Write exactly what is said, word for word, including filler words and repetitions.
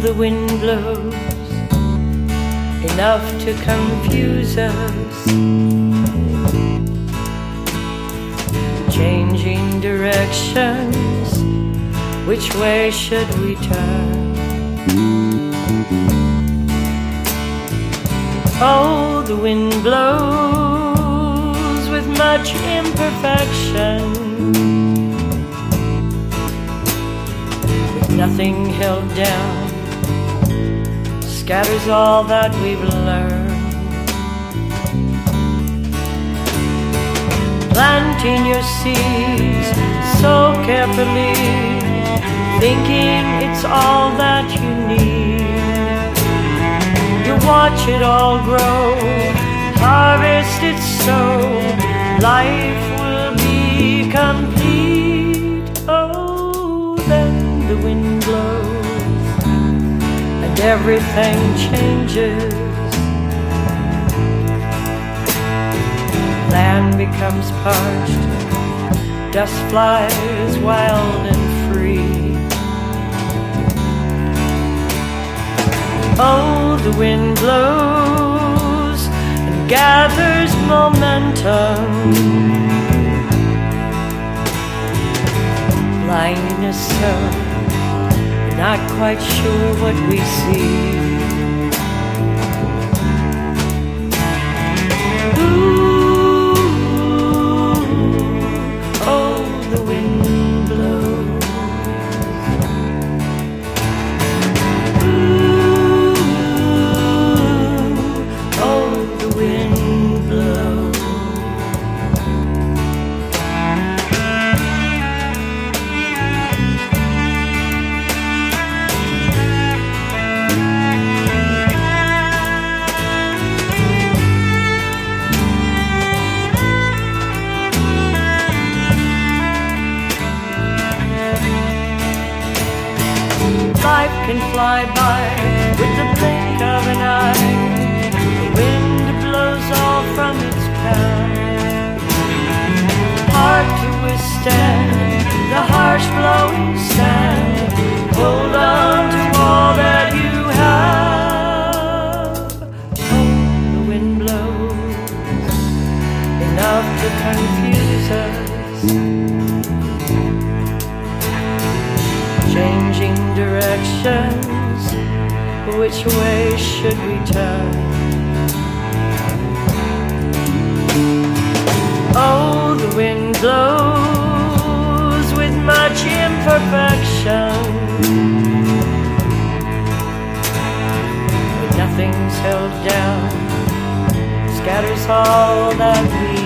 the wind blows, enough to confuse us, changing directions. Which way should we turn? Oh, the wind blows with much imperfection, with nothing held down, scatters all that we've learned. Planting your seeds so carefully, thinking it's all that you need. You watch it all grow, harvest it so life will be complete. Oh, then the wind blows and everything changes. Land becomes parched, dust flies wild and free. Oh, the wind blows and gathers momentum, blinding us so, not quite sure what we see. Life can fly by with the blink of an eye. The wind blows all from its path, hard to withstand the harsh blowing sand. Hold on to all that you have. Oh, the wind blows enough to confuse us, changing directions. Which way should we turn? Oh, the wind blows with much imperfection, but nothing's held down, scatters all that we